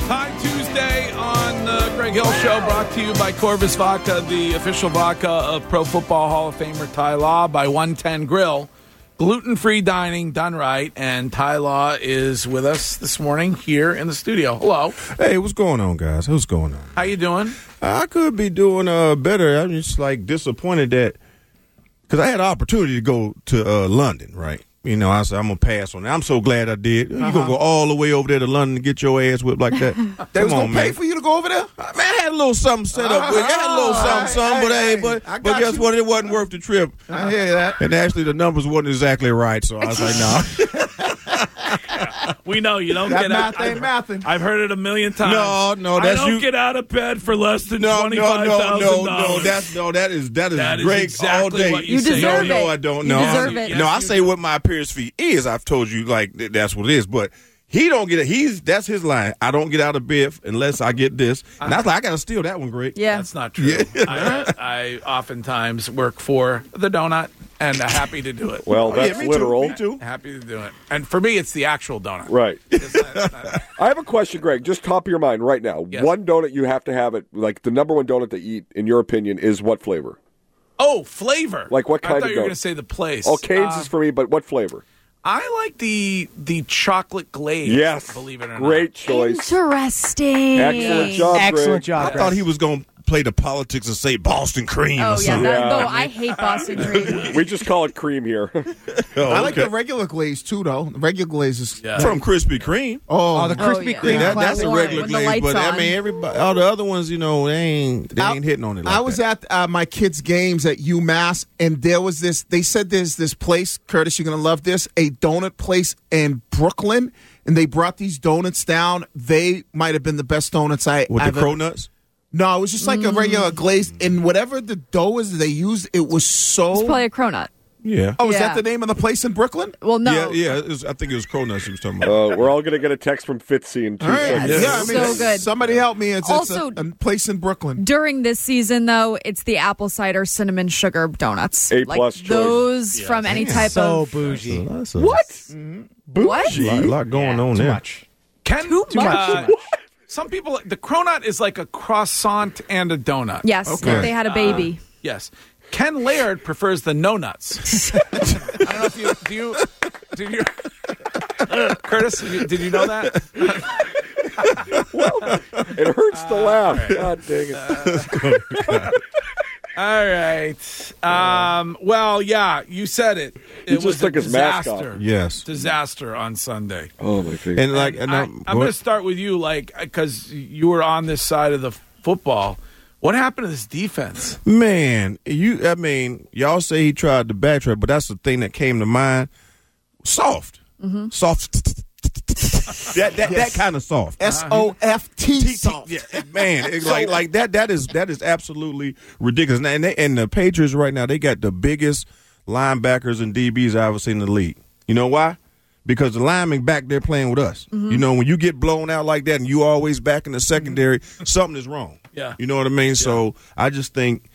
Time Tuesday on the Greg Hill Show, brought to you by Corvus Vodka, the official vodka of Pro Football Hall of Famer Ty Law, by 110 Grill. Gluten-free dining done right, and Ty Law is with us this morning here in the studio. Hello. Hey, what's going on, guys? What's going on? How you doing? I could be doing better. I'm just disappointed that because I had an opportunity to go to London, right? You know, I said I'm gonna pass on that. I'm so glad I did. You gonna go all the way over there to London to get your ass whipped like that? They was gonna pay for you to go over there? Man, I had a little something set up with. I had a little something, but guess what? It wasn't worth the trip. I hear that. And actually, the numbers wasn't exactly right, so I was like, no. We know you don't get out. Ain't mathing. I've heard it a million times. No, that's I don't you. get out of bed for less than No, $25,000. that is Greg exactly all day. what you say. deserve No, it. I don't. You No, deserve it. No, I Yes, say you what my appearance fee is. I've told you that's what it is. But he don't get it. That's his line. I don't get out of bed unless I get this. And I was like, I got to steal that one, Greg. Yeah. That's not true. I oftentimes work for the donut and happy to do it. Well, that's me literal. Too. Me too. Happy to do it. And for me, it's the actual donut. Right. It's not- I have a question, Greg. Just top of your mind right now. Yes. One donut you have to have it, like the number one donut to eat, in your opinion, is what flavor? Oh, flavor. Like what kind I of thought you were donut? going to say the place. Oh, Cane's is for me, but what flavor? I like the chocolate glaze. Yes. Believe it or Great not. choice. Interesting. Excellent job, Greg. Excellent job. I thought he was going to play the politics and say Boston cream Oh, or yeah. something. I hate Boston cream. We just call it cream here. Oh, I like okay. the regular glaze too, though. The regular glaze is Yeah. From Krispy Kreme. the Krispy Kreme. Kreme. That's a Warm regular when the glaze, lights but I on. mean, everybody, all the other ones, they ain't hitting on it. Like I was that. at my kids' games at UMass, and there was this. They said there's this place, Curtis. You're gonna love this. A donut place in Brooklyn, and they brought these donuts down. They might have been the best donuts with the ever. cronuts. No, it was just like a regular glaze, and whatever the dough is they used, it was so. It's probably a cronut. Yeah. Oh, is Yeah. that the name of the place in Brooklyn? Well, no. Yeah. I think it was cronuts he was talking about. We're all going to get a text from Fitzy in 2 All right. seconds. Yeah, so good. Somebody help me. It's Also- a place in Brooklyn. During this season, though, it's the apple cider cinnamon sugar donuts. A-plus choice. Those from any type So of... bougie. That's a What? lot, lot going on Too there. much. Too much. Some people, the cronut is like a croissant and a donut. Yes, Okay. if they had a baby. Yes. Ken Laird prefers the no nuts. I don't know if you Curtis, did you know that? It hurts to laugh. God dang it. All right. Well, yeah, you said it. It just was took a his mask disaster. off. Yes. Disaster on Sunday. Oh, my face. And I'm going to start with you, because you were on this side of the football. What happened to this defense? man, y'all say he tried to backtrack, but that's the thing that came to mind. Soft. Soft. That kind of soft. SOFT. Soft. Yeah, man, like that. That is absolutely ridiculous. And the Patriots right now, they got the biggest linebackers and DBs I've ever seen in the league. You know why? Because the linemen back there playing with us. You know, when you get blown out like that and you always back in the secondary, something is wrong. Yeah. You know what I mean? Yeah. So I just think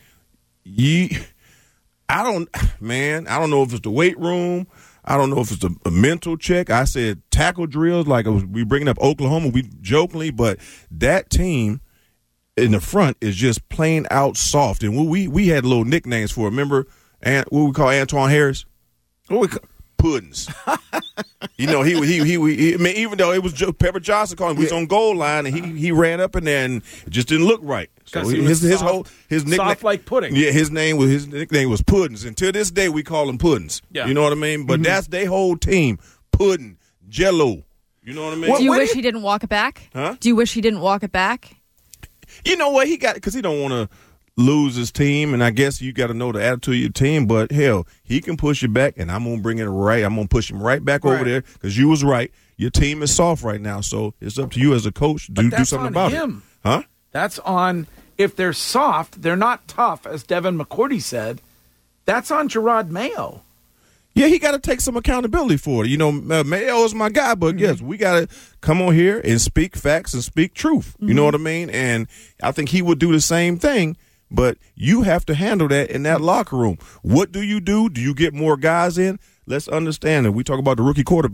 I don't know if it's the weight room. I don't know if it's a mental check. I said tackle drills, we bringing up Oklahoma, we jokingly, but that team in the front is just plain out soft. And we had little nicknames for it. Remember what we call Antoine Harris? Puddings. He I mean, even though it was Pepper Johnson calling him, he was on goal line and he ran up in there and it just didn't look right. So his nickname, soft like pudding. Yeah, his nickname was Puddings. And to this day we call him Puddings. Yeah. You know what I mean? But that's their whole team. Pudding, Jello. You know what I mean? Do you wish he didn't walk it back? Huh? Do you wish he didn't walk it back? You know what? Because he don't want to lose his team, and I guess you got to know the attitude of your team, but hell, he can push you back, and I'm going to bring it right. I'm going to push him right back over there because you was right. Your team is soft right now, so it's up to you as a coach to do something about it. Huh? That's on, if they're soft, they're not tough, as Devin McCourty said. That's on Gerard Mayo. Yeah, he got to take some accountability for it. You know, Mayo is my guy, but yes, we got to come on here and speak facts and speak truth. You know what I mean? And I think he would do the same thing. But you have to handle that in that locker room. What do? Do you get more guys in? Let's understand that we talk about the rookie quarterback.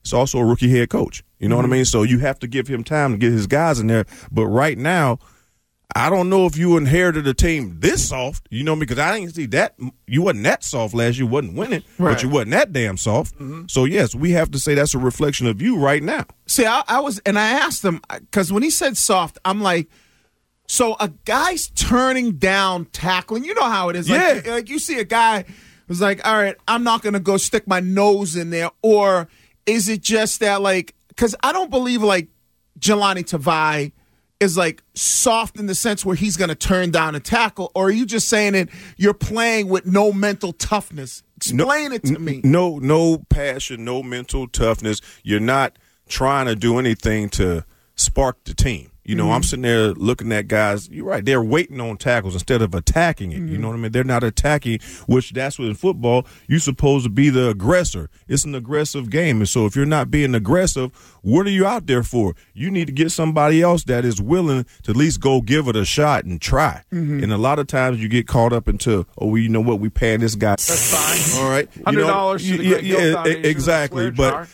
It's also a rookie head coach. You know what I mean? So you have to give him time to get his guys in there. But right now, I don't know if you inherited a team this soft, because I didn't see that. You wasn't that soft last year, wasn't winning, but you wasn't that damn soft. So, yes, we have to say that's a reflection of you right now. See, I was, and I asked him, because when he said soft, I'm like, so a guy's turning down tackling. You know how it is. Like you see a guy who's like, all right, I'm not going to go stick my nose in there. Or is it just that, like, because I don't believe, like, Jelani Tavai is, like, soft in the sense where he's going to turn down a tackle? Or are you just saying it, you're playing with no mental toughness? Explain it to me. No passion, no mental toughness. You're not trying to do anything to spark the team. I'm sitting there looking at guys. You're right. They're waiting on tackles instead of attacking it. You know what I mean? They're not attacking, which that's what in football, you're supposed to be the aggressor. It's an aggressive game. And so if you're not being aggressive, what are you out there for? You need to get somebody else that is willing to at least go give it a shot and try. And a lot of times you get caught up into, you know what? We paying this guy. That's fine. All right. $100 to the Greg Hill Foundation, exactly. But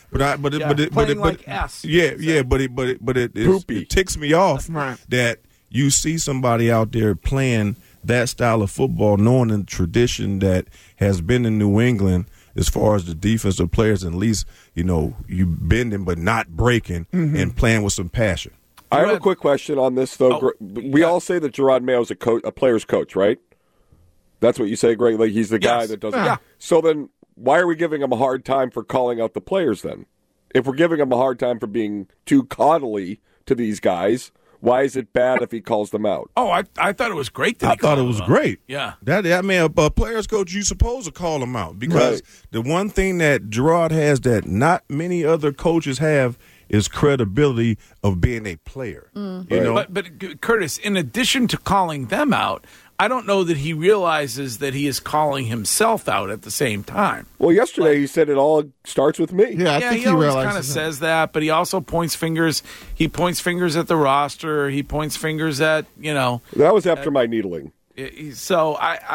it ticks me off that you see somebody out there playing that style of football, knowing the tradition that has been in New England as far as the defensive players, and at least, you bending but not breaking and playing with some passion. I have a quick question on this, though. We all say that Gerard Mayo is a player's coach, right? That's what you say, Greg? Like, he's the guy that doesn't. Yeah. So then why are we giving him a hard time for calling out the players then? If we're giving him a hard time for being too coddly to these guys, why is it bad if he calls them out? Oh, I thought it was great that I thought it was great. Yeah. A player's coach, you're supposed to call them out because the one thing that Gerard has that not many other coaches have is credibility of being a player. But Curtis, in addition to calling them out, I don't know that he realizes that he is calling himself out at the same time. Well, yesterday he said it all starts with me. Yeah, I think he always realizes kind of says that, but he also points fingers. He points fingers at the roster. He points fingers at, That was after my needling. So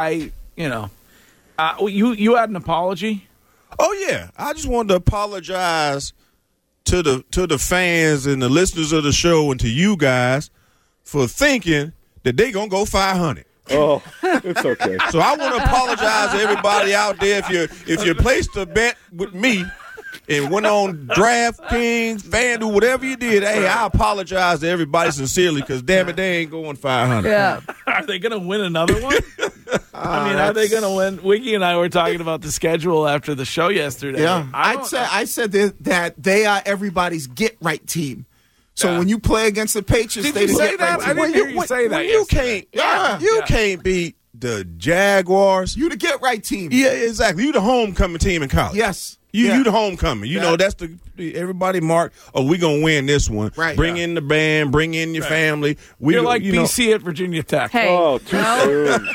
you had an apology? Oh yeah, I just wanted to apologize to the fans and the listeners of the show and to you guys for thinking that they gonna go 500. Oh, it's okay. So I want to apologize to everybody out there if you placed a bet with me and went on DraftKings, FanDuel, whatever you did. Hey, I apologize to everybody sincerely because damn it, they ain't going 500. Yeah. Are they going to win another one? Are they going to win? Wiki and I were talking about the schedule after the show yesterday. Yeah, I said that they are everybody's get right team. So when you play against the Patriots, did you say that? I didn't hear you say that. You can't beat the Jaguars. You the get right team. Yeah, exactly. You the homecoming team in college. Yes. You the homecoming. You know, that's everybody mark, we going to win this one. Right. Bring in the band, bring in your family. You're like BC at Virginia Tech. Hey, Oh, too soon.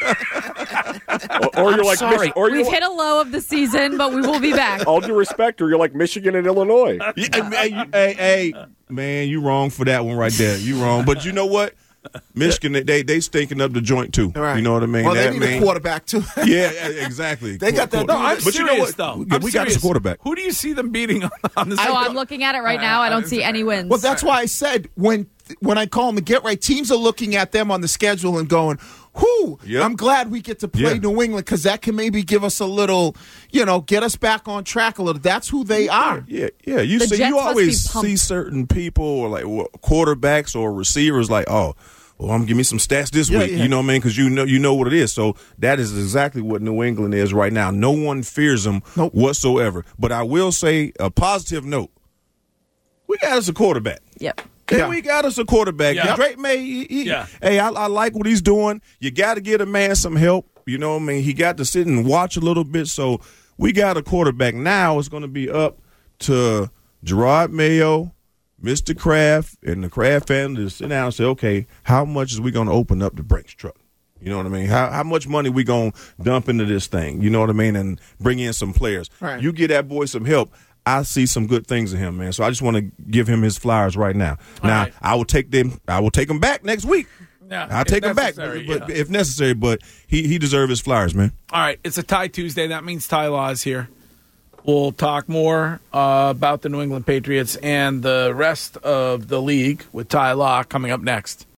Or you're like sorry. We've like, hit a low of the season, but we will be back. all due respect, or you're like Michigan and Illinois. Hey, man, you wrong for that one right there. You wrong. But you know what? Michigan, they stinking up the joint too. Right. You know what I mean? Well, they need a quarterback too. Yeah, exactly. They got that. No, I'm But serious, you know what? though. We got us a quarterback. Who do you see them beating on the So I'm looking at it right now. I don't see any wins. Well, that's why I said when I call them the get right, teams are looking at them on the schedule and going, "Whoo! Yep. I'm glad we get to play New England because that can maybe give us a little, get us back on track a little." That's who they are. Yeah. You The see, Jets you must always be pumped. see certain people or like quarterbacks or receivers like, oh, well, I'm give me some stats this week. Yeah. You know what I mean? Because you know what it is. So that is exactly what New England is right now. No one fears them whatsoever. But I will say a positive note: we got us a quarterback. Yep. Yeah. We got us a quarterback. Yeah. Drake May, hey, I like what he's doing. You got to get a man some help. You know what I mean? He got to sit and watch a little bit. So we got a quarterback. Now it's going to be up to Gerard Mayo, Mr. Kraft, and the Kraft family to sit down and say, okay, how much is we going to open up the Brinks truck? You know what I mean? How much money we going to dump into this thing? You know what I mean? And bring in some players. Right. You get that boy some help. I see some good things in him, man. So I just want to give him his flowers right now. Now, right. I will take them back next week. Yeah, I'll take him back, but if necessary. But he deserves his flowers, man. All right, it's a Tie Tuesday. That means Ty Law is here. We'll talk more about the New England Patriots and the rest of the league with Ty Law coming up next.